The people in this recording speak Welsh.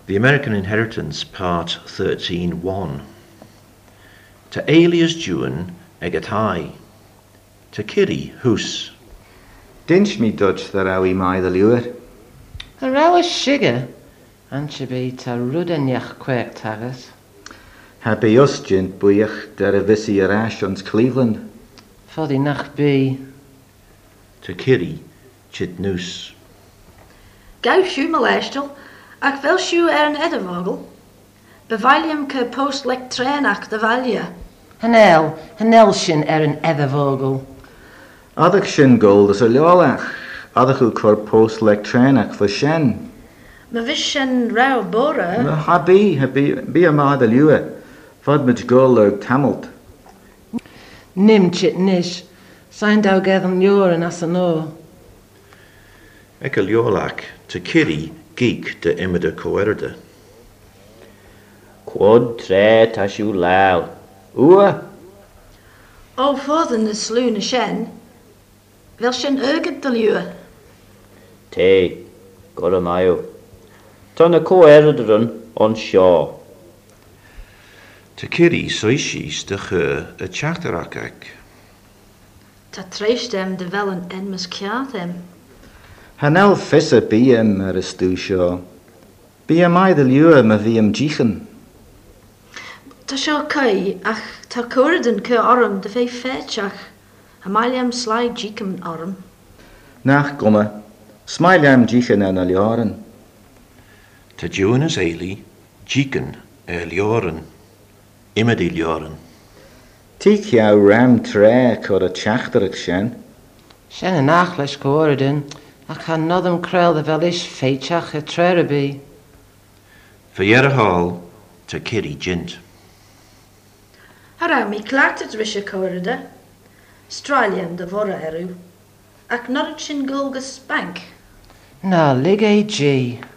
The American Inheritance, Part 13:1. To Alias Juan Egatai. To Kiri Hús. Dinch mi Dutch the rawi mai the luer. A rawa shiga, and she be ta rudenjach quack tagas. Happy us jint buich der a visi arash ons Cleveland. For the nacht be. To Kiri Chit Noos. Gau siw molestel, ac fel siw een edevogel. Bevalium ke post lek trenach de valia. Hanel shin een ethervogel. Adag shin gold is a liolach. Adag u cor post lectranach for shen. Me vis shen rauw bora. Habi a ma the luer. Fod mit gold erg tamelt. Nim chit nish. Sain dau gethen joren as a no. Eka Liolak to Kiri Geek de Imida Coerda. Quod tre tashu lau. Ua. O fodden de sloene shen. Wel shen erget de luwe. Te. Goramayo. Tana coerderen on shaw. To Kiri Soishis de Ge a Charterakak. Ta treist hem de wel en miskiat hem. Hanel fissa biem er is du shaw. Bia mai the luer me viem jichen. Ta seo kai ach ta coerden ke arm de vee fetchach. Amaliam sly jikem arm. Nach gomme. Smiliam jichen en al jaren. To Jonas Ailey Jiken Lioren. Imidi Lioren. Tiek jou ram tre cor a chachterig shen. Shen a nachlish coorden. Ac han nodem krel de velish feitchach a trerabi. Verjere Hall to Kiri Jint. Hara mi klaart het rische coerde. Stralium de vorre eru. Ac norrit shin gulgus spank. Na lig AG.